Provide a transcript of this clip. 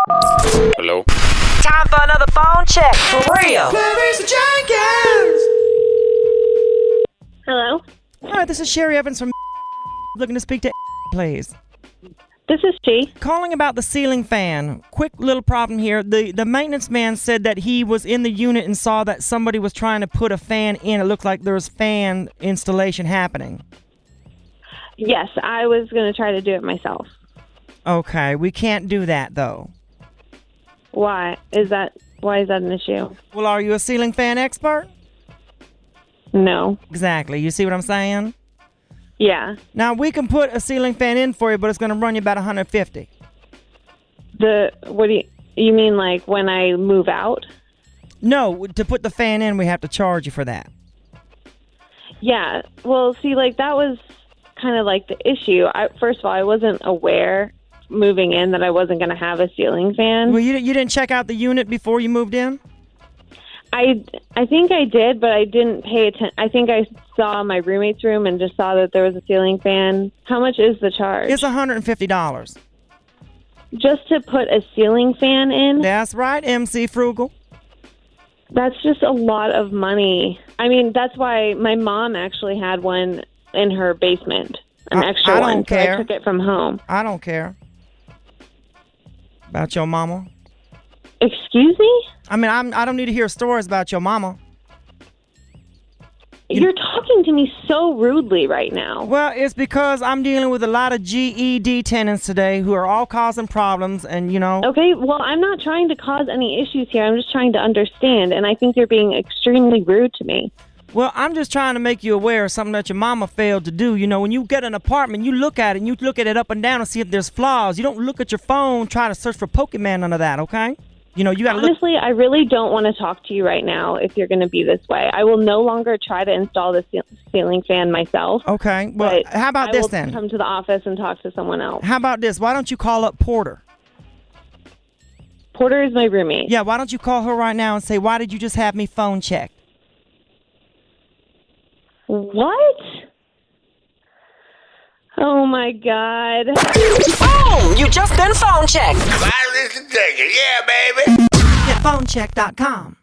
Hello? Time for another phone check, for real. Hello, Hi, this is Sherry Evans from looking to speak to please. this is she. Calling about the ceiling fan. Quick little problem here. The maintenance man said that he was in the unit and saw that somebody was trying to put a fan in. It looked like there was fan installation happening. Yes, I was going to try to do it myself. Okay, we can't do that though. Why is that an issue? Well, are you a ceiling fan expert? No. Exactly. You see what I'm saying? Yeah. Now, we can put a ceiling fan in for you, but it's going to run you about $150. What do you mean, like when I move out? No, to put the fan in, we have to charge you for that. Yeah. Well, see, like that was kind of like the issue. First of all, I wasn't aware moving in that I wasn't going to have a ceiling fan. Well, you didn't check out the unit before you moved in? I think I did, but I didn't pay attention. I think I saw my roommate's room and just saw that there was a ceiling fan. How much is the charge? It's $150. Just to put a ceiling fan in? That's right, MC Frugal. That's just a lot of money. I mean, that's why my mom actually had one in her basement, an extra I one. don't care. So I took it from home. I don't care. About your mama? Excuse me? I mean, I don't need to hear stories about your mama. You're talking to me so rudely right now. Well, it's because I'm dealing with a lot of GED tenants today who are all causing problems, and Okay, well, I'm not trying to cause any issues here. I'm just trying to understand, and I think you're being extremely rude to me. Well, I'm just trying to make you aware of something that your mama failed to do. You know, when you get an apartment, you look at it, and you look at it up and down and see if there's flaws. You don't look at your phone trying to search for Pokemon under that, okay? You know, you got to look. Honestly, I really don't want to talk to you right now if you're going to be this way. I will no longer try to install the ceiling fan myself. Okay, well, how about this then? I will come to the office and talk to someone else. How about this? Why don't you call up Porter? Porter is my roommate. Yeah, why don't you call her right now and say, why did you just have me phone checked? What? Oh, my God. Boom! You just been phone checked. Wireless detector, yeah, baby. Get phonecheck.com.